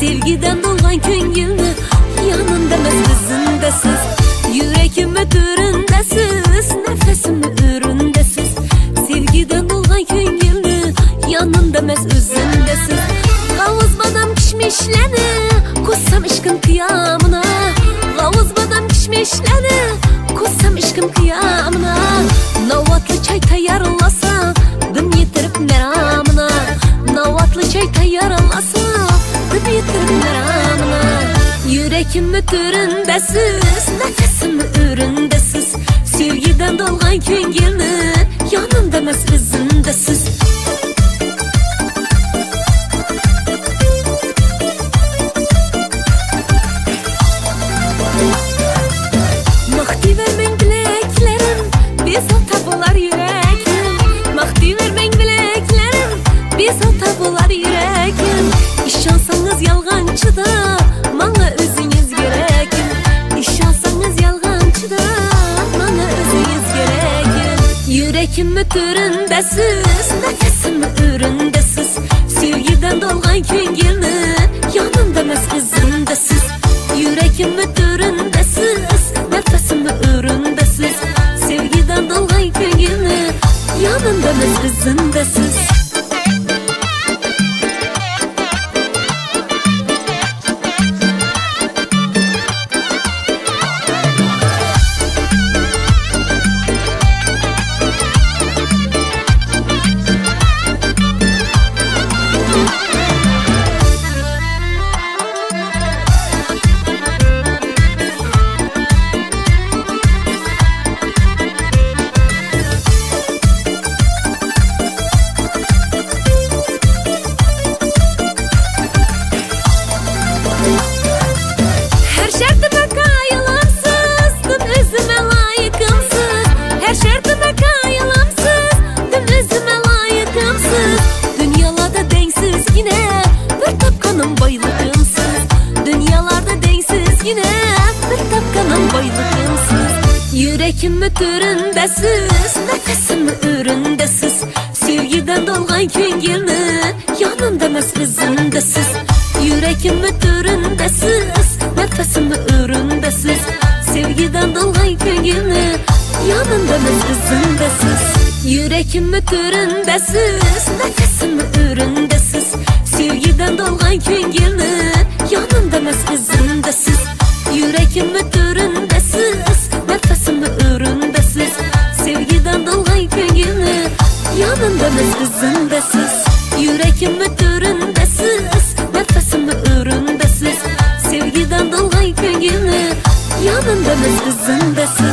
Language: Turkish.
Sevgiden dolgan köngülni yanındamas izindesiz. Yüreğimi türündesiz, nefesimi üründesiz. Sevgiden dolgan köngülni yanındamas izindesiz. Gavuz badam kişmişleni kussam işkin kıyamına. Gavuz badam kişmişleni kussam işkin kıyamına. Navatlı çay tayarlasa dım yetirip meramına. Navatlı çay tayarlasa dım yetirip meramına. Yüreğimi türündesiz, nefesimi üründesiz. Sevgiden dolgan köngülni yanındamas izindesiz. Mahdi vermen bileklerim, bezota bular yüreğim. Mahdi vermen bileklerim, bezota bular yüreğim. İşansanız yalgancıda, bana özünüz gerekim. İşansanız yalgancıda, bana özünüz gerekim. Yüreğimi türündesiz, nefesimi üründesiz. Sevgiden dolgan köngülni yanındamas izindesiz. Yüreğimi türündesiz, nefesimi üründesiz. Sevgiden dolgan köngülni yanındamas izindesiz. Her şartıma kayılamsız, dım özüme layıkımsız. Her şartıma kayılamsız, dım özüme layıkımsız. Dünyalarda denksiz yine bir tapkanım baylığımsız. Dünyalarda denksiz yine bir tapkanım baylığımsız. Yüreğimi türündesiz, nefesimi üründesiz. Sevgiden dolgan köngülni yanındamas izindesiz. Yüreğimi türündesiz, nefesimi üründesiz. Sevgiden dolgan köngülni yanındamas izindesiz. Yüreğimi türündesiz, nefesimi üründesiz. Sevgiden dolgan köngülni yanındamas izindesiz. Yüreğimi türündesiz, nefesimi üründesiz. Sevgiden dolgan köngülni yanındamas izindesiz. Yüreğimi türündesiz, nefesimi üründesiz. Sevgiden dolgan köngülni yanındamas izindesiz.